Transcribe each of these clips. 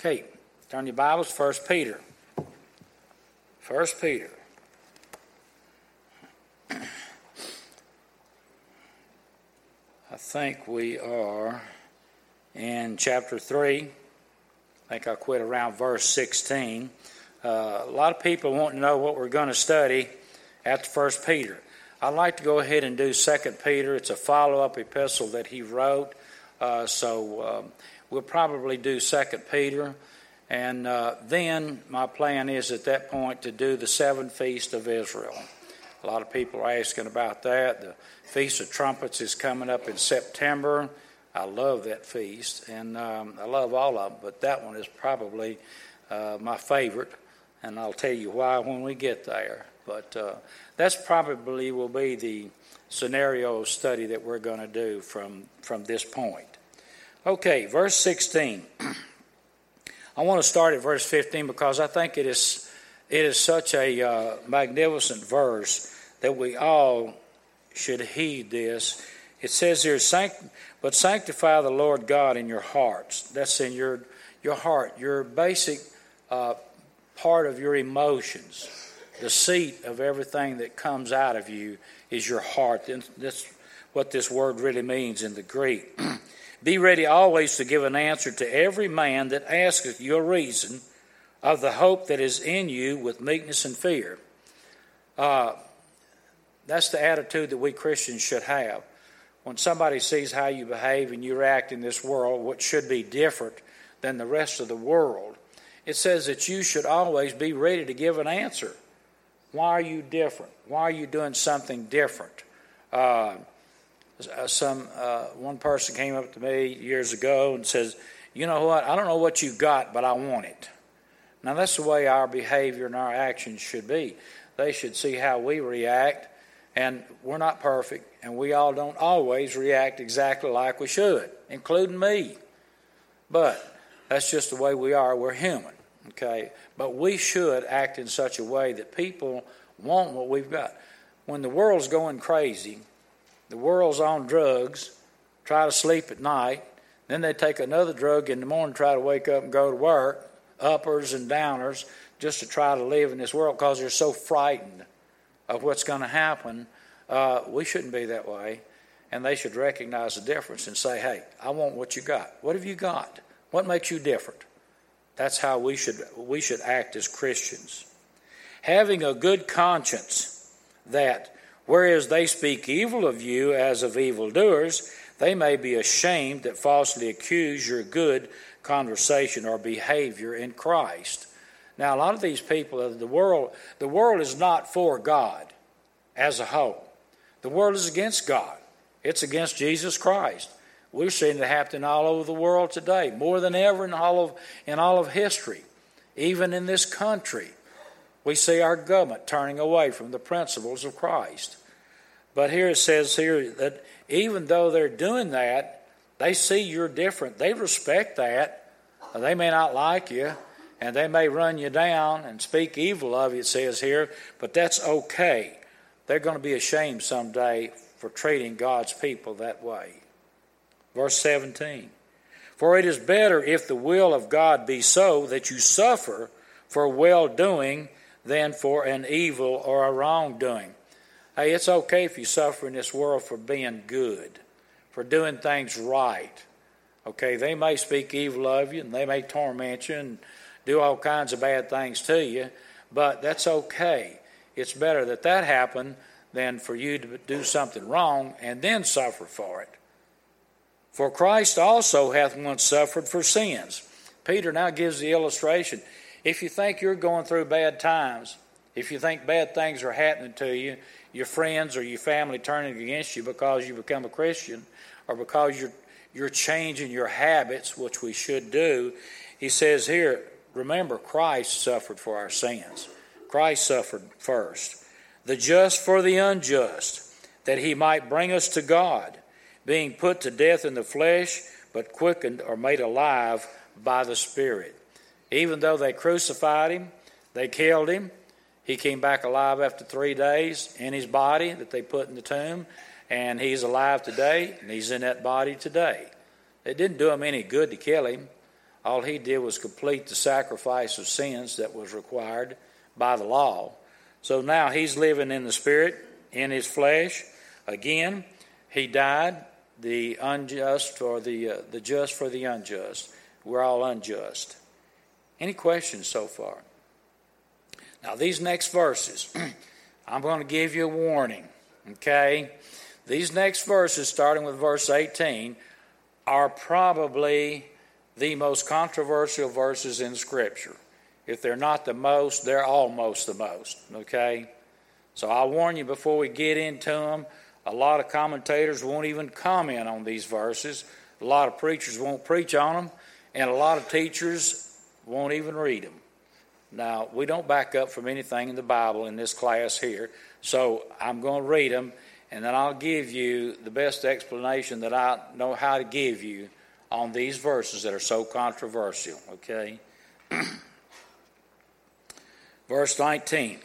Okay, turn your Bibles, 1 Peter. 1 Peter. I think we are in chapter 3. I think I quit around verse 16. A lot of people want to know what we're going to study after 1 Peter. I'd like to go ahead and do 2 Peter. It's a follow-up epistle that he wrote. So we'll probably do 2 Peter. And then my plan is at that point to do the 7 Feasts of Israel. A lot of people are asking about that. The Feast of Trumpets is coming up in September. I love that feast, and I love all of them, but that one is probably my favorite, and I'll tell you why when we get there. But that's probably will be the scenario study that we're going to do from this point. Okay, verse 16. I want to start at verse 15 because I think it is such a magnificent verse that we all should heed this. It says here, but sanctify the Lord God in your hearts. That's in your heart, your basic part of your emotions. The seat of everything that comes out of you is your heart. And that's what this word really means in the Greek. Be ready always to give an answer to every man that asketh you a reason of the hope that is in you with meekness and fear. That's the attitude that we Christians should have. When somebody sees how you behave and you react in this world, what should be different than the rest of the world, it says that you should always be ready to give an answer. Why are you different? Why are you doing something different? One person came up to me years ago and says, you know what, I don't know what you got, but I want it. Now that's the way our behavior and our actions should be. They should see how we react, and we're not perfect, and we all don't always react exactly like we should, including me. But that's just the way we are. We're human, okay? But we should act in such a way that people want what we've got. When the world's going crazy, the world's on drugs, try to sleep at night, then they take another drug in the morning, try to wake up and go to work, uppers and downers, just to try to live in this world because they're so frightened of what's going to happen. We shouldn't be that way, and they should recognize the difference and say, hey, I want what you got. What have you got? What makes you different? That's how we should act as Christians. Having a good conscience, that whereas they speak evil of you as of evildoers, they may be ashamed that falsely accuse your good conversation or behavior in Christ. Now, a lot of these people of the world is not for God as a whole. The world is against God. It's against Jesus Christ. We're seeing it happen all over the world today, more than ever in all of history. Even in this country, we see our government turning away from the principles of Christ. But here it says here that even though they're doing that, they see you're different. They respect that. They may not like you, and they may run you down and speak evil of you, it says here, but that's okay. They're going to be ashamed someday for treating God's people that way. Verse 17, for it is better if the will of God be so that you suffer for well-doing than for an evil or a wrongdoing. Hey, it's okay if you suffer in this world for being good, for doing things right. Okay, they may speak evil of you, and they may torment you and do all kinds of bad things to you, but that's okay. It's better that happen than for you to do something wrong and then suffer for it. For Christ also hath once suffered for sins. Peter now gives the illustration. If you think you're going through bad times, if you think bad things are happening to you, your friends or your family turning against you because you become a Christian or because you're changing your habits, which we should do, he says here, remember, Christ suffered for our sins. Christ suffered first. The just for the unjust, that he might bring us to God, being put to death in the flesh, but quickened or made alive by the Spirit. Even though they crucified him, they killed him, he came back alive after 3 days in his body that they put in the tomb, and he's alive today, and he's in that body today. It didn't do him any good to kill him. All he did was complete the sacrifice of sins that was required by the law. So now he's living in the Spirit, in his flesh. Again, he died, the unjust for the just for the unjust. We're all unjust. Any questions so far? Now, these next verses, I'm going to give you a warning, okay? These next verses, starting with verse 18, are probably the most controversial verses in Scripture. If they're not the most, they're almost the most, okay? So I'll warn you before we get into them, a lot of commentators won't even comment on these verses. A lot of preachers won't preach on them, and a lot of teachers won't even read them. Now, we don't back up from anything in the Bible in this class here, so I'm going to read them, and then I'll give you the best explanation that I know how to give you on these verses that are so controversial, okay? Verse 19,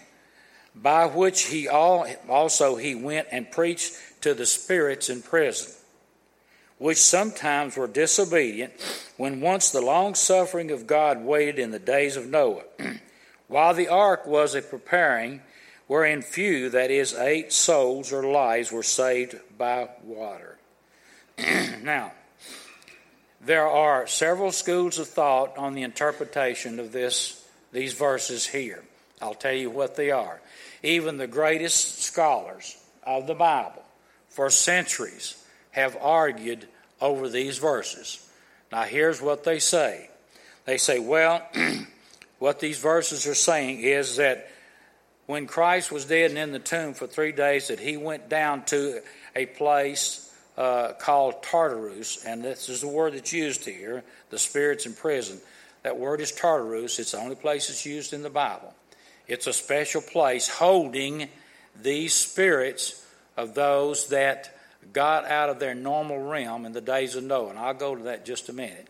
by which he also went and preached to the spirits in prison, which sometimes were disobedient, when once the long suffering of God waited in the days of Noah, while the ark was a preparing, wherein few, that is, 8 souls or lives, were saved by water. Now, there are several schools of thought on the interpretation of these verses here. I'll tell you what they are. Even the greatest scholars of the Bible for centuries have argued over these verses. Now, here's what they say. They say, well, what these verses are saying is that when Christ was dead and in the tomb for 3 days, that he went down to a place called Tartarus, and this is the word that's used here, the spirits in prison. That word is Tartarus. It's the only place it's used in the Bible. It's a special place holding these spirits of those that got out of their normal realm in the days of Noah. And I'll go to that in just a minute.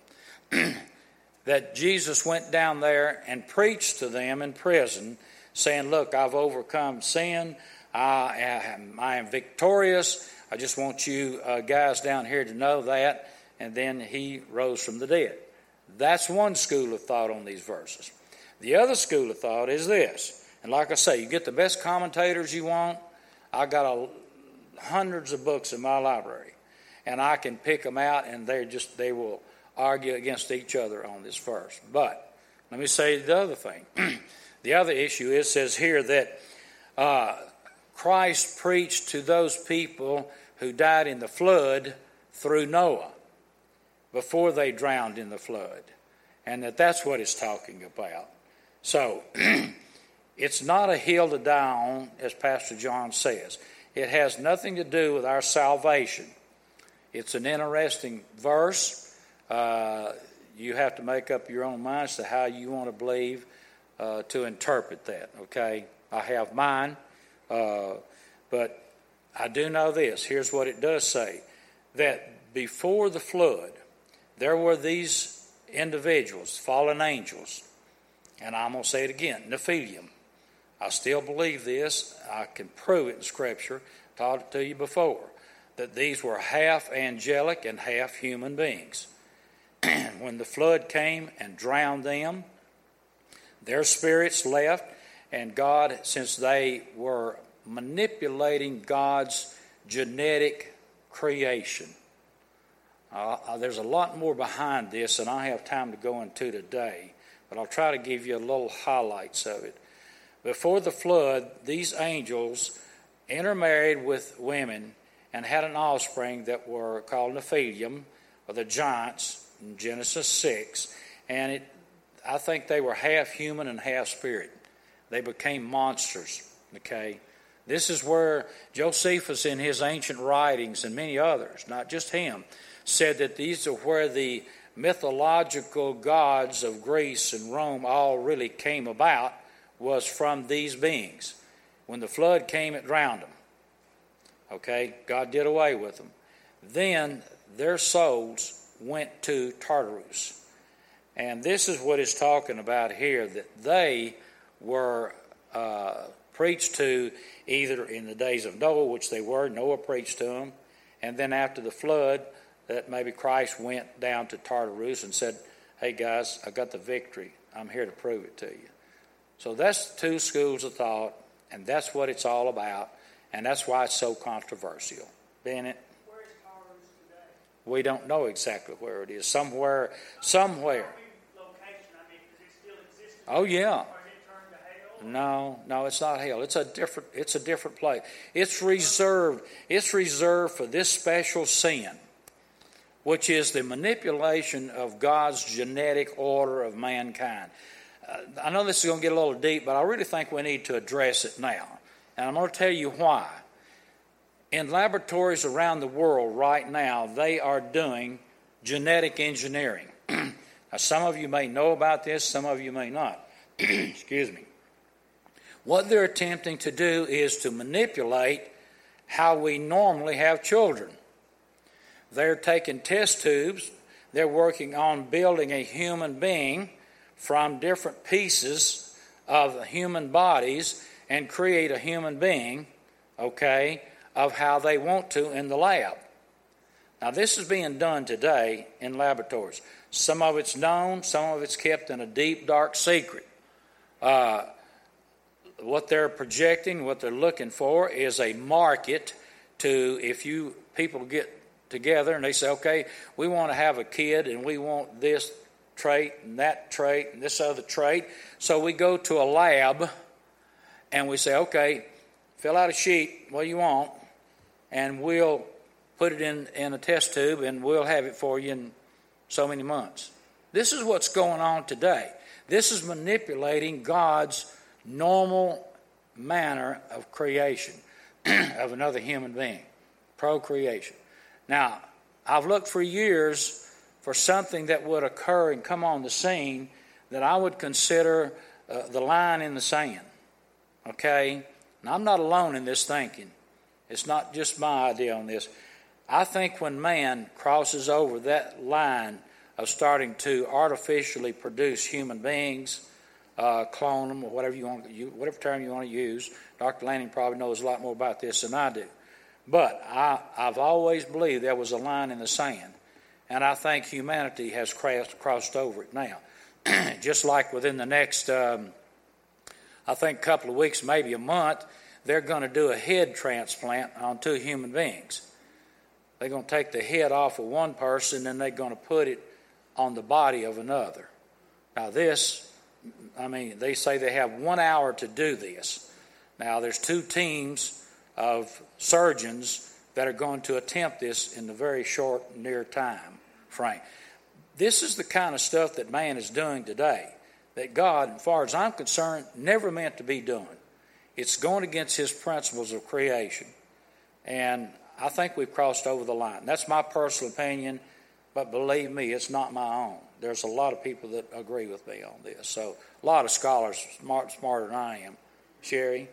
That Jesus went down there and preached to them in prison, saying, look, I've overcome sin. I am victorious. I just want you guys down here to know that. And then he rose from the dead. That's one school of thought on these verses. The other school of thought is this. And like I say, you get the best commentators you want. I got hundreds of books in my library. And I can pick them out, and they will argue against each other on this verse. But let me say the other thing. The other issue says here that Christ preached to those people who died in the flood through Noah, before they drowned in the flood. And that's what it's talking about. So, it's not a hill to die on, as Pastor John says. It has nothing to do with our salvation. It's an interesting verse. You have to make up your own mind as to how you want to believe to interpret that, okay? I have mine, but I do know this. Here's what it does say, that before the flood, there were these individuals, fallen angels, and I'm going to say it again, Nephilim. I still believe this. I can prove it in Scripture. Taught it to you before, that these were half angelic and half human beings. When the flood came and drowned them, their spirits left, and God, since they were manipulating God's genetic creation, there's a lot more behind this than I have time to go into today, but I'll try to give you a little highlights of it. Before the flood, these angels intermarried with women and had an offspring that were called Nephilim, or the giants, in Genesis 6, and I think they were half human and half spirit. They became monsters, okay? This is where Josephus, in his ancient writings, and many others, not just him, said that these are where the mythological gods of Greece and Rome all really came about, was from these beings. When the flood came, it drowned them. Okay, God did away with them. Then their souls went to Tartarus. And this is what it's talking about here, that they were preached to either in the days of Noah, which they were, Noah preached to them, and then after the flood, that maybe Christ went down to Tartarus and said, hey guys, I got the victory. I'm here to prove it to you. So that's two schools of thought, and that's what it's all about, and that's why it's so controversial. Bennett? Where is Mars today? We don't know exactly where it is. Somewhere. Location, does it still exist? Oh yeah. Or is it turned to hell? No, it's not hell. It's a different place. It's reserved for this special sin, which is the manipulation of God's genetic order of mankind. I know this is going to get a little deep, but I really think we need to address it now. And I'm going to tell you why. In laboratories around the world right now, they are doing genetic engineering. Now, some of you may know about this, some of you may not. Excuse me. What they're attempting to do is to manipulate how we normally have children. They're taking test tubes. They're working on building a human being from different pieces of human bodies and create a human being, okay, of how they want to in the lab. Now, this is being done today in laboratories. Some of it's known, some of it's kept in a deep, dark secret. What they're projecting, what they're looking for is a market to, if you people get together and they say, okay, we want to have a kid and we want this trait and that trait and this other trait. So we go to a lab and we say, okay, fill out a sheet, what do you want? And we'll put it in a test tube and we'll have it for you in so many months. This is what's going on today. This is manipulating God's normal manner of creation of another human being, procreation. Now, I've looked for years for something that would occur and come on the scene that I would consider the line in the sand. Okay? Now, I'm not alone in this thinking. It's not just my idea on this. I think when man crosses over that line of starting to artificially produce human beings, clone them, or whatever term you want to use. Dr. Lanning probably knows a lot more about this than I do. But I've always believed there was a line in the sand. And I think humanity has crossed over it now. Just like within the next, I think, couple of weeks, maybe a month, they're going to do a head transplant on two human beings. They're going to take the head off of one person and they're going to put it on the body of another. Now this, they say they have 1 hour to do this. Now there's two teams of surgeons that are going to attempt this in the very short, near time frame. This is the kind of stuff that man is doing today that God, as far as I'm concerned, never meant to be doing. It's going against his principles of creation. And I think we've crossed over the line. That's my personal opinion, but believe me, it's not my own. There's a lot of people that agree with me on this. So a lot of scholars smarter than I am. Sherry?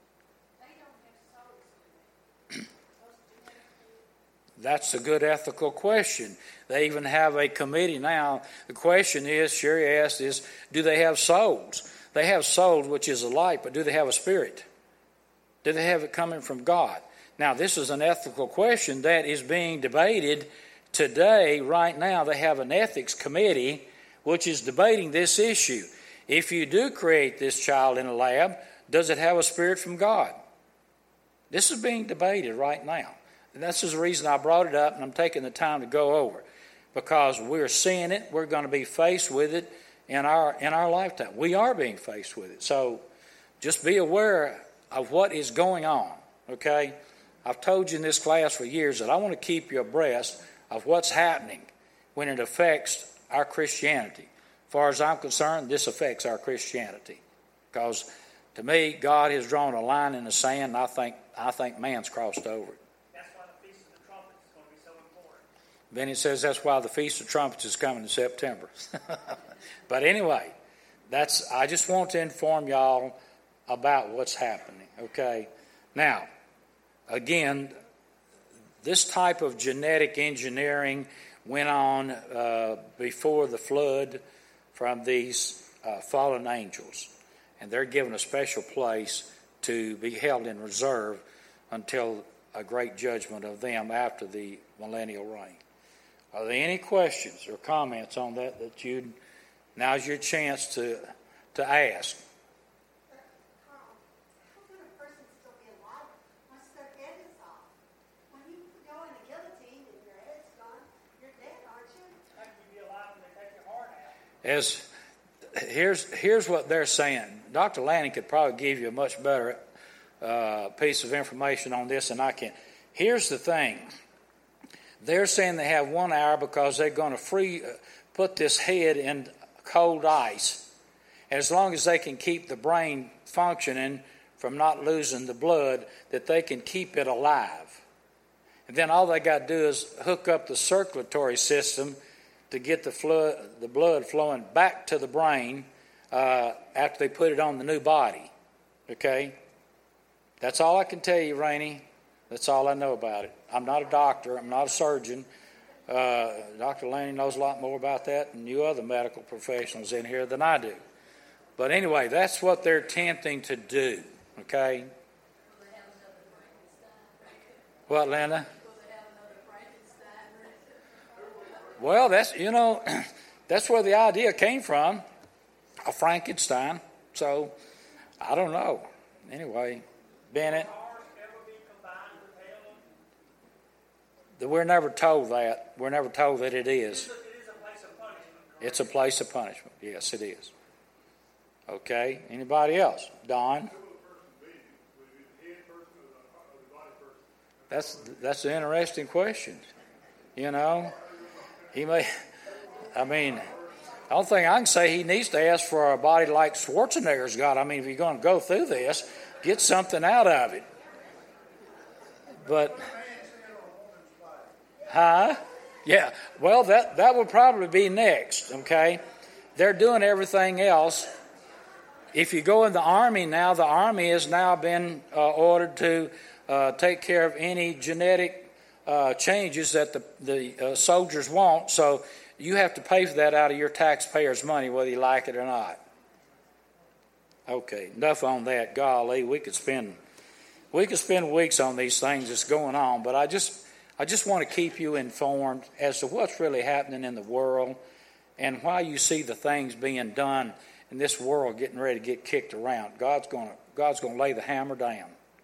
That's a good ethical question. They even have a committee now. The question is, Sherry asked, is do they have souls? They have souls, which is a light, but do they have a spirit? Do they have it coming from God? Now, this is an ethical question that is being debated today. Right now, they have an ethics committee which is debating this issue. If you do create this child in a lab, does it have a spirit from God? This is being debated right now. And this is the reason I brought it up, and I'm taking the time to go over it. Because we're seeing it, we're going to be faced with it in our lifetime. We are being faced with it. So just be aware of what is going on, okay? I've told you in this class for years that I want to keep you abreast of what's happening when it affects our Christianity. As far as I'm concerned, this affects our Christianity. Because to me, God has drawn a line in the sand, and I think man's crossed over it. Then it says that's why the Feast of Trumpets is coming in September. But anyway, I just want to inform y'all about what's happening, okay? Now, again, this type of genetic engineering went on before the flood from these fallen angels. And they're given a special place to be held in reserve until a great judgment of them after the millennial reign. Are there any questions or comments on that now's your chance to ask? How can a person still be alive once their head is off? When you go in a guillotine and your head's gone, you're dead, aren't you? How can you be alive when they take your heart out? Here's what they're saying. Dr. Lanning could probably give you a much better piece of information on this than I can. Here's the thing. They're saying they have 1 hour because they're going to put this head in cold ice. As long as they can keep the brain functioning from not losing the blood, that they can keep it alive. And then all they got to do is hook up the circulatory system to get the blood flowing back to the brain after they put it on the new body. Okay? That's all I can tell you, Rainey. That's all I know about it. I'm not a doctor. I'm not a surgeon. Dr. Lanning knows a lot more about that than you other medical professionals in here than I do. But anyway, that's what they're attempting to do. Okay? What, Linda? Well, that's where the idea came from, a Frankenstein. So, I don't know. Anyway, Bennett. We're never told that. We're never told that it is. It is a place of punishment. It's a place of punishment. Yes, it is. Okay. Anybody else? Don? That's an interesting question. You know, he may. I mean, the only thing I can say, he needs to ask for a body like Schwarzenegger's got. I mean, if you're going to go through this, get something out of it. But. Huh? Yeah. Well, that would probably be next, okay? They're doing everything else. If you go in the Army now, the Army has now been ordered to take care of any genetic changes that the soldiers want. So you have to pay for that out of your taxpayers' money, whether you like it or not. Okay, enough on that. Golly, we could spend weeks on these things that's going on, but I just want to keep you informed as to what's really happening in the world and why you see the things being done in this world getting ready to get kicked around. God's going to lay the hammer down.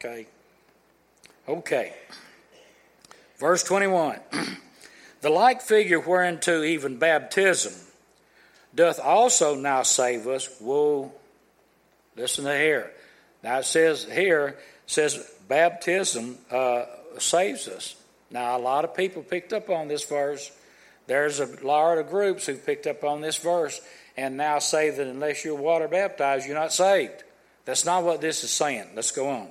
Okay. Verse 21. The like figure whereunto even baptism doth also now save us. Whoa. Listen to here. Now it says baptism saves us. Now, a lot of people picked up on this verse. There's a lot of groups who picked up on this verse and now say that unless you're water baptized, you're not saved. That's not what this is saying. Let's go on.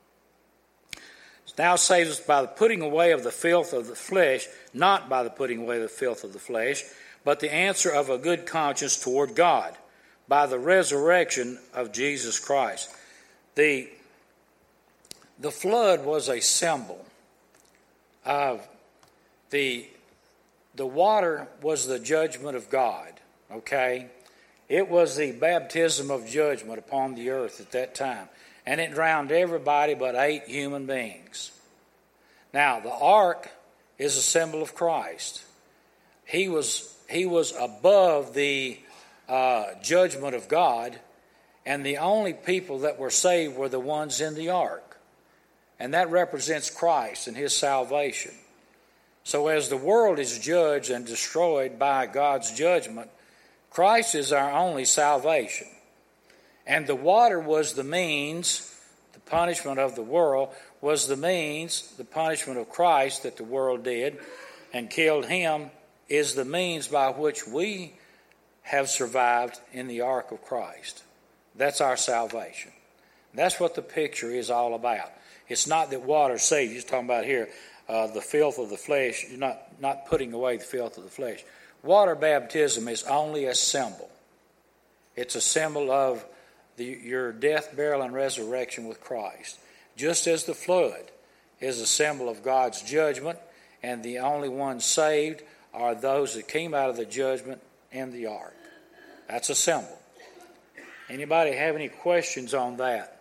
It now saves us by the putting away of the filth of the flesh, not by the putting away of the filth of the flesh, but the answer of a good conscience toward God, by the resurrection of Jesus Christ. The flood was a symbol of the water was the judgment of God, okay? It was the baptism of judgment upon the earth at that time. And it drowned everybody but 8 human beings. Now, the ark is a symbol of Christ. He was above the judgment of God, and the only people that were saved were the ones in the ark. And that represents Christ and his salvation. So as the world is judged and destroyed by God's judgment, Christ is our only salvation. And the water was the means, the punishment of the world was the means, the punishment of Christ that the world did and killed him is the means by which we have survived in the ark of Christ. That's our salvation. That's what the picture is all about. It's not that water saves. You're talking about here the filth of the flesh. You're not putting away the filth of the flesh. Water baptism is only a symbol. It's a symbol of your death, burial, and resurrection with Christ. Just as the flood is a symbol of God's judgment, and the only ones saved are those that came out of the judgment in the ark. That's a symbol. Anybody have any questions on that?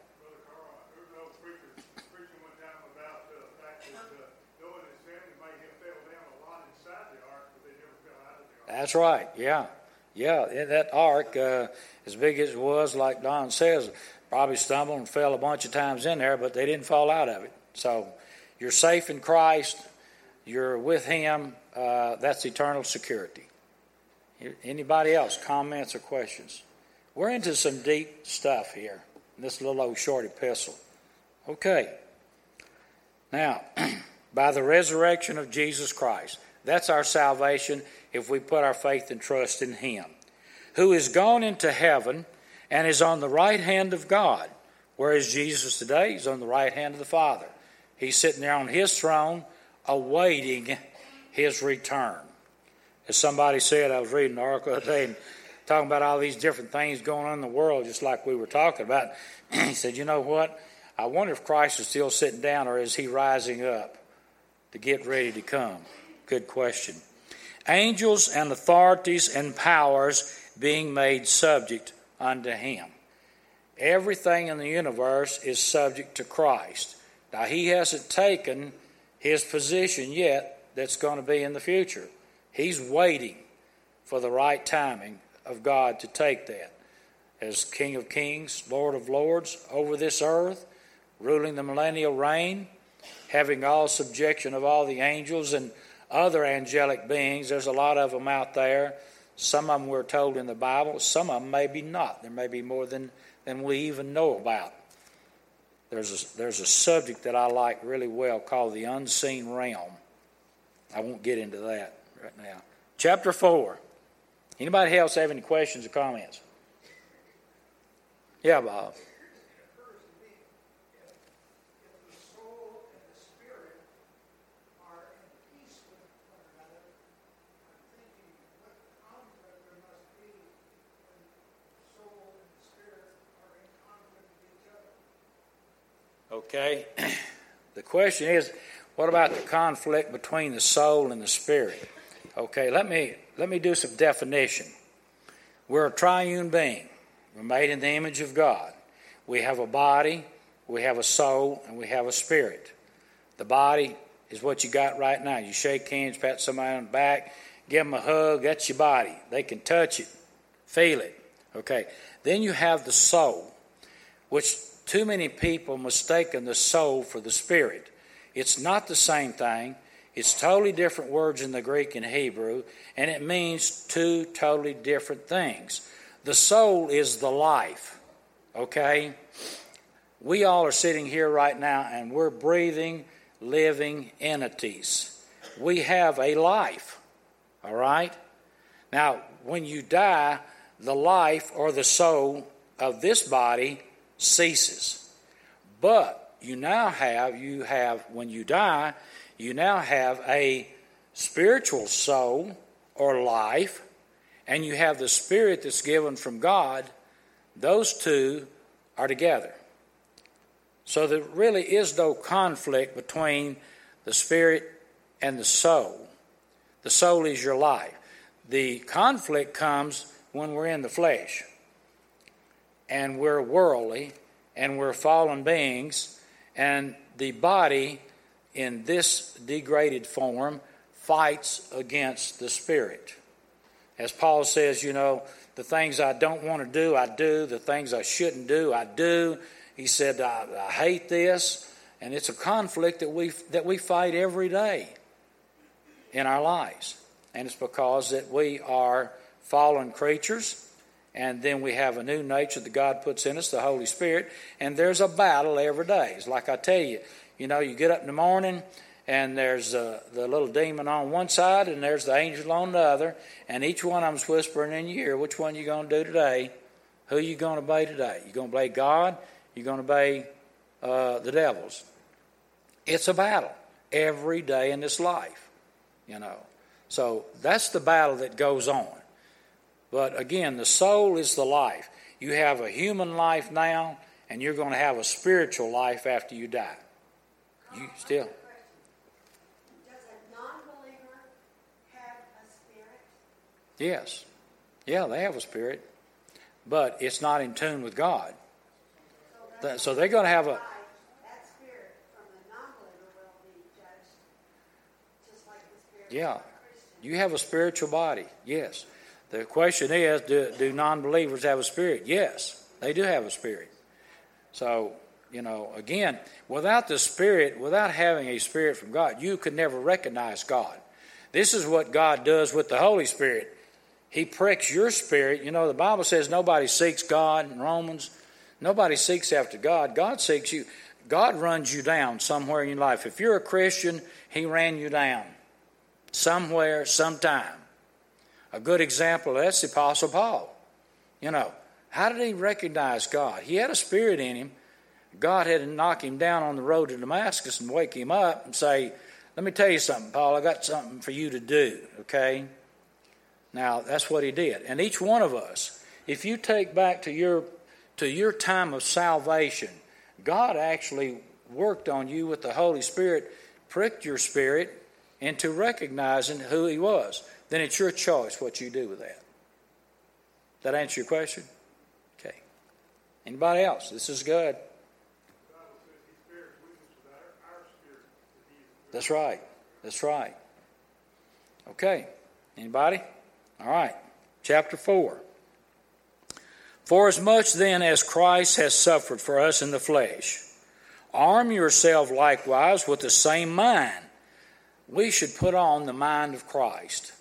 That's right. Yeah. Yeah, that ark, as big as it was, like Don says, probably stumbled and fell a bunch of times in there, but they didn't fall out of it. So you're safe in Christ. You're with Him. That's eternal security. Anybody else? Comments or questions? We're into some deep stuff here in this little old short epistle. Okay. Now, by the resurrection of Jesus Christ, that's our salvation if we put our faith and trust in Him, who is gone into heaven and is on the right hand of God. Where is Jesus today? He's on the right hand of the Father. He's sitting there on His throne awaiting His return. As somebody said, I was reading an article today and talking about all these different things going on in the world, just like we were talking about. He said, you know what? I wonder if Christ is still sitting down or is He rising up to get ready to come? Good question. Angels and authorities and powers being made subject unto Him. Everything in the universe is subject to Christ. Now, He hasn't taken His position yet that's going to be in the future. He's waiting for the right timing of God to take that. As King of Kings, Lord of Lords, over this earth, ruling the millennial reign, having all subjection of all the angels and other angelic beings. There's a lot of them out there. Some of them we're told in the Bible. Some of them maybe not. There may be more than we even know about. There's a subject that I like really well called the unseen realm. I won't get into that right now. Chapter 4. Anybody else have any questions or comments? Yeah, Bob. Okay. The question is, what about the conflict between the soul and the spirit? Okay, let me do some definition. We're a triune being. We're made in the image of God. We have a body, we have a soul, and we have a spirit. The body is what you got right now. You shake hands, pat somebody on the back, give them a hug, that's your body. They can touch it, feel it. Okay. Then you have the soul, which too many people mistaken the soul for the spirit. It's not the same thing. It's totally different words in the Greek and Hebrew, and it means two totally different things. The soul is the life, okay? We all are sitting here right now, and we're breathing, living entities. We have a life, all right? Now, when you die, the life or the soul of this body ceases. But when you die, you now have a spiritual soul or life, and you have the spirit that's given from God. Those two are together. So there really is no conflict between the spirit and the soul. The soul is your life. The conflict comes when we're in the flesh, and we're worldly, and we're fallen beings, and the body in this degraded form fights against the spirit. As Paul says, the things I don't want to do, I do. The things I shouldn't do, I do. He said, I hate this. And it's a conflict that we fight every day in our lives. And it's because that we are fallen creatures. And then we have a new nature that God puts in us, the Holy Spirit. And there's a battle every day. It's like I tell you, you get up in the morning, and there's the little demon on one side, and there's the angel on the other, and each one of them's whispering in your ear, which one you going to do today? Who you going to obey today? You going to obey God? You going to obey the devils? It's a battle every day in this life, So that's the battle that goes on. But again, the soul is the life. You have a human life now, and you're going to have a spiritual life after you die. You still. Does a non-believer have a spirit? Yes. Yeah, they have a spirit. But it's not in tune with God. So they're going to have a... That spirit from the non-believer will be judged just like the spirit Yeah. of a Christian. You have a spiritual body, yes. The question is, do non-believers have a spirit? Yes, they do have a spirit. So, again, without the Spirit, without having a Spirit from God, you could never recognize God. This is what God does with the Holy Spirit. He pricks your spirit. The Bible says nobody seeks God in Romans. Nobody seeks after God. God seeks you. God runs you down somewhere in your life. If you're a Christian, He ran you down somewhere, sometime. A good example of that's the Apostle Paul. How did he recognize God? He had a spirit in him. God had to knock him down on the road to Damascus and wake him up and say, let me tell you something, Paul, I got something for you to do, okay? Now, that's what he did. And each one of us, if you take back to your time of salvation, God actually worked on you with the Holy Spirit, pricked your spirit into recognizing who He was. Then it's your choice what you do with that. That answer your question? Okay. Anybody else? This is good. That's right. That's right. Okay. Anybody? All right. Chapter 4. Forasmuch then as Christ has suffered for us in the flesh, arm yourself likewise with the same mind. We should put on the mind of Christ.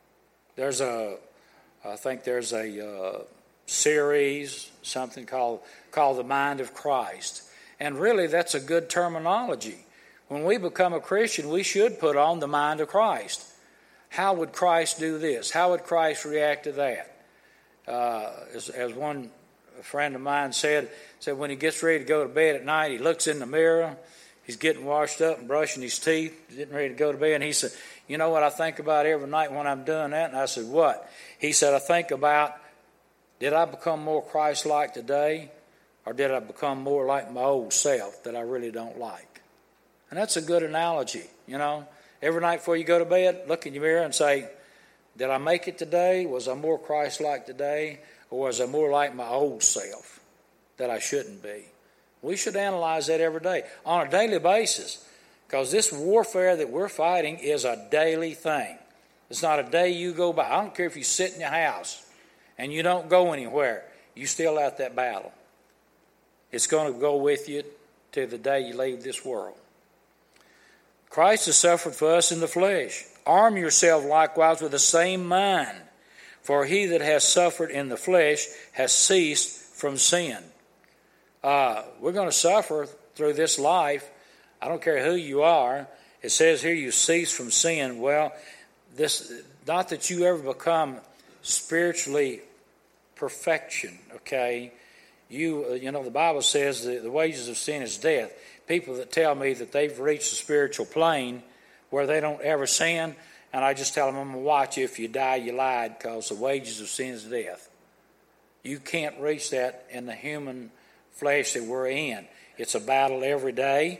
I think there's a series, something called The Mind of Christ. And really that's a good terminology. When we become a Christian, we should put on the mind of Christ. How would Christ do this? How would Christ react to that? As one friend of mine said when he gets ready to go to bed at night, he looks in the mirror, he's getting washed up and brushing his teeth, getting ready to go to bed, and he said, you know what I think about every night when I'm doing that? And I said, what? He said, I think about, did I become more Christ-like today, or did I become more like my old self that I really don't like? And that's a good analogy, Every night before you go to bed, look in your mirror and say, did I make it today? Was I more Christ-like today? Or was I more like my old self that I shouldn't be? We should analyze that every day on a daily basis, because this warfare that we're fighting is a daily thing. It's not a day you go by. I don't care if you sit in your house and you don't go anywhere. You still out that battle. It's going to go with you to the day you leave this world. Christ has suffered for us in the flesh. Arm yourself likewise with the same mind, for he that has suffered in the flesh has ceased from sin. We're going to suffer through this life. I don't care who you are. It says here you cease from sin. Well, this not that you ever become spiritually perfection, okay? The Bible says the wages of sin is death. People that tell me that they've reached the spiritual plane where they don't ever sin, and I just tell them, I'm going to watch you. If you die, you lied, because the wages of sin is death. You can't reach that in the human flesh that we're in. It's a battle every day.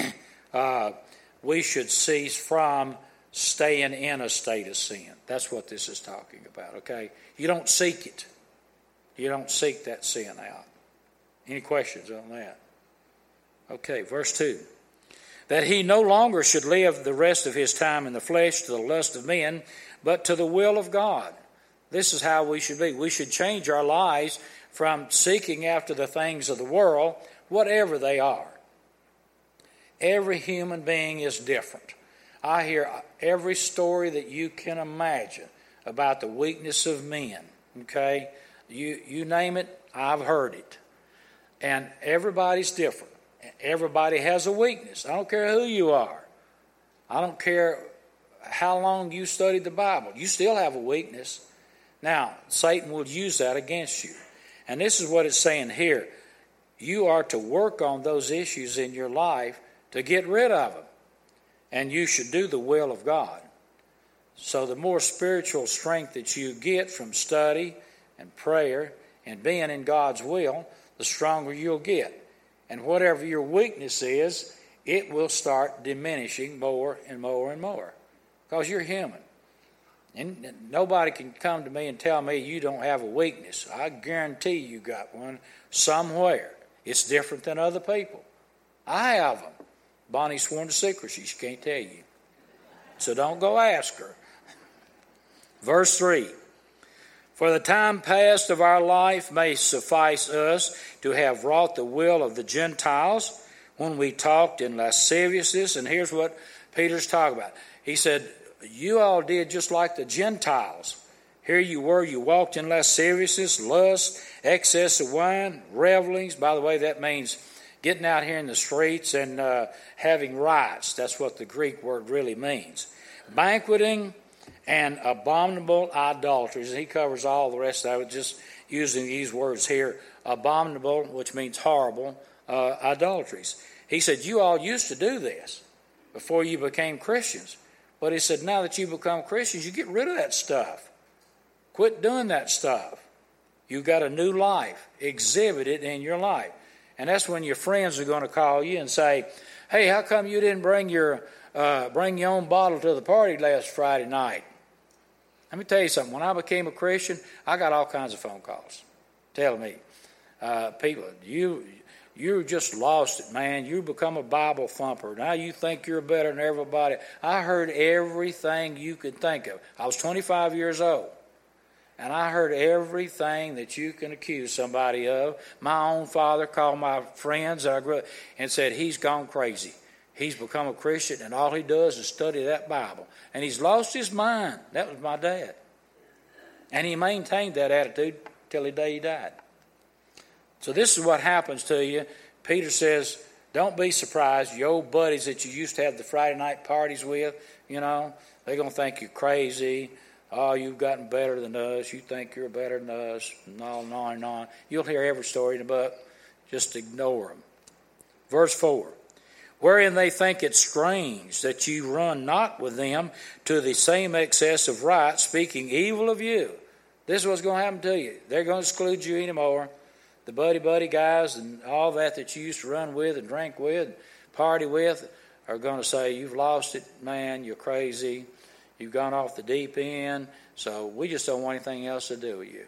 We should cease from staying in a state of sin. That's what this is talking about, okay? You don't seek it. You don't seek that sin out. Any questions on that? Okay, verse 2. That he no longer should live the rest of his time in the flesh to the lust of men, but to the will of God. This is how we should be. We should change our lives from seeking after the things of the world, whatever they are. Every human being is different. I hear every story that you can imagine about the weakness of men. Okay? You name it, I've heard it. And everybody's different. Everybody has a weakness. I don't care who you are. I don't care how long you studied the Bible. You still have a weakness. Now, Satan will use that against you. And this is what it's saying here. You are to work on those issues in your life to get rid of them. And you should do the will of God. So the more spiritual strength that you get from study and prayer and being in God's will, the stronger you'll get. And whatever your weakness is, it will start diminishing more and more and more. Because you're human. And nobody can come to me and tell me you don't have a weakness. I guarantee you got one somewhere. It's different than other people. I have them. Bonnie's sworn to secrecy. She can't tell you. So don't go ask her. Verse 3. For the time past of our life may suffice us to have wrought the will of the Gentiles when we talked in lasciviousness. And here's what Peter's talking about. He said, you all did just like the Gentiles. Here you were, you walked in lasciviousness, lust, excess of wine, revelings. By the way, that means getting out here in the streets and having rights. That's what the Greek word really means. Banqueting and abominable idolatries. And he covers all the rest of it, just using these words here. Abominable, which means horrible, idolatries. He said, you all used to do this before you became Christians. But he said, now that you become Christians, you get rid of that stuff. Quit doing that stuff. You've got a new life. Exhibit it in your life. And that's when your friends are going to call you and say, hey, how come you didn't bring your own bottle to the party last Friday night? Let me tell you something. When I became a Christian, I got all kinds of phone calls telling me, people, you just lost it, man. You become a Bible thumper. Now you think you're better than everybody. I heard everything you could think of. I was 25 years old, and I heard everything that you can accuse somebody of. My own father called my friends that I grew up and said, he's gone crazy. He's become a Christian, and all he does is study that Bible. And he's lost his mind. That was my dad. And he maintained that attitude till the day he died. So this is what happens to you. Peter says, don't be surprised. Your old buddies that you used to have the Friday night parties with, they're going to think you're crazy. Oh, you've gotten better than us. You think you're better than us. And on and on. You'll hear every story in the book. Just ignore them. Verse 4. Wherein they think it strange that you run not with them to the same excess of right, speaking evil of you. This is what's going to happen to you. They're going to exclude you anymore. The buddy guys and all that you used to run with and drink with and party with are going to say, you've lost it, man, you're crazy. You've gone off the deep end, so we just don't want anything else to do with you.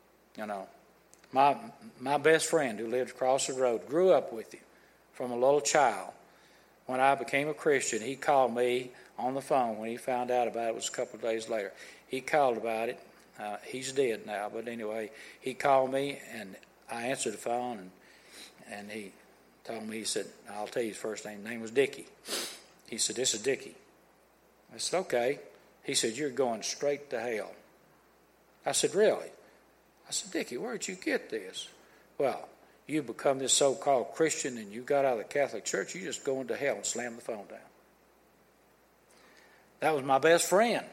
My best friend who lived across the road grew up with you from a little child. When I became a Christian, he called me on the phone when he found out about it. It was a couple of days later. He called about it. He's dead now, but anyway, he called me, and I answered the phone, and he told me, he said, I'll tell you his first name. His name was Dickie. He said, this is Dickie. I said, okay. He said, you're going straight to hell. I said, really? I said, Dickie, where'd you get this? Well, you become this so-called Christian and you got out of the Catholic Church, you just go into hell and slam the phone down. That was my best friend.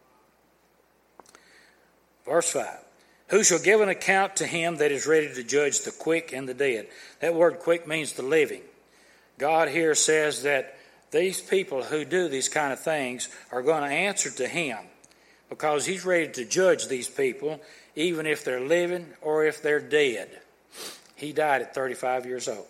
Verse 5. Who shall give an account to him that is ready to judge the quick and the dead? That word quick means the living. God here says that these people who do these kind of things are going to answer to him because he's ready to judge these people even if they're living or if they're dead. He died at 35 years old.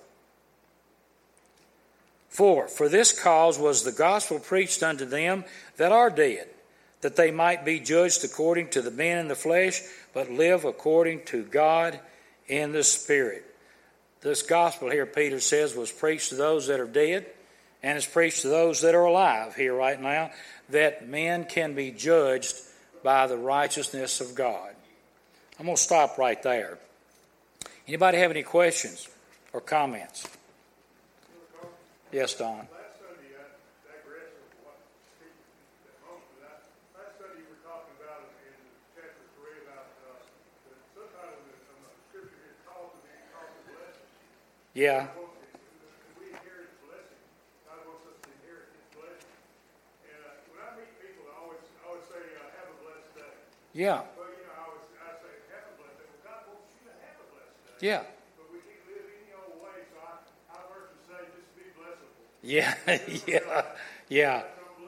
4. For this cause was the gospel preached unto them that are dead, that they might be judged according to the men in the flesh, but live according to God in the Spirit. This gospel here, Peter says, was preached to those that are dead, and it's preached to those that are alive here right now, that men can be judged by the righteousness of God. I'm going to stop right there. Anybody have any questions or comments? Yes, Don. Last Sunday, I digressed with what Steve at home. Last Sunday, you were talking about in chapter 3 about that sometimes in the scripture it calls the blessing. Yeah. We inherit the blessing. God wants us to inherit His blessing. And when I meet people, I always say, "Have a blessed day." Yeah. But I say, "Have a blessed day." Well, God wants you to have a blessed day. Yeah. But we can't live any old way, so I learned to say, "Just be blessable." Yeah. Yeah.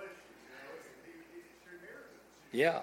Yeah.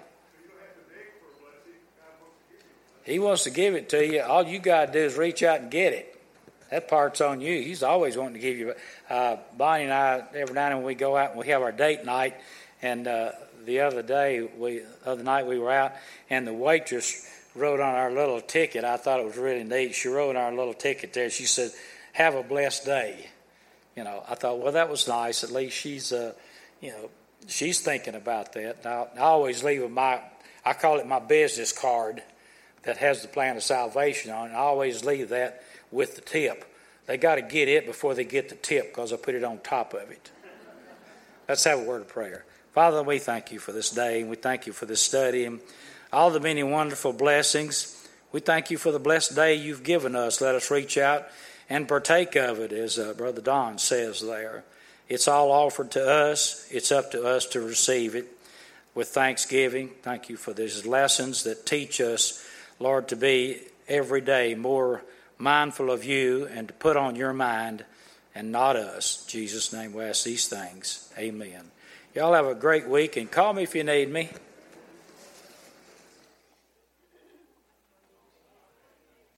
He wants to give it to you. All you got to do is reach out and get it. That part's on you. He's always wanting to give you. Bonnie and I, every night when we go out and we have our date night, and the other night we were out, and the waitress wrote on our little ticket. I thought it was really neat. She wrote on our little ticket there. She said, "Have a blessed day." I thought, well, that was nice. At least she's thinking about that. Now, I always leave I call it my business card that has the plan of salvation on it. I always leave that with the tip. They got to get it before they get the tip because I put it on top of it. Let's have a word of prayer. Father, we thank you for this day, and we thank you for this study and all the many wonderful blessings. We thank you for the blessed day you've given us. Let us reach out and partake of it, as Brother Don says there. It's all offered to us. It's up to us to receive it with thanksgiving. Thank you for these lessons that teach us, Lord, to be every day more mindful of you and to put on your mind and not us. In Jesus' name we ask these things. Amen. Y'all have a great week, and call me if you need me.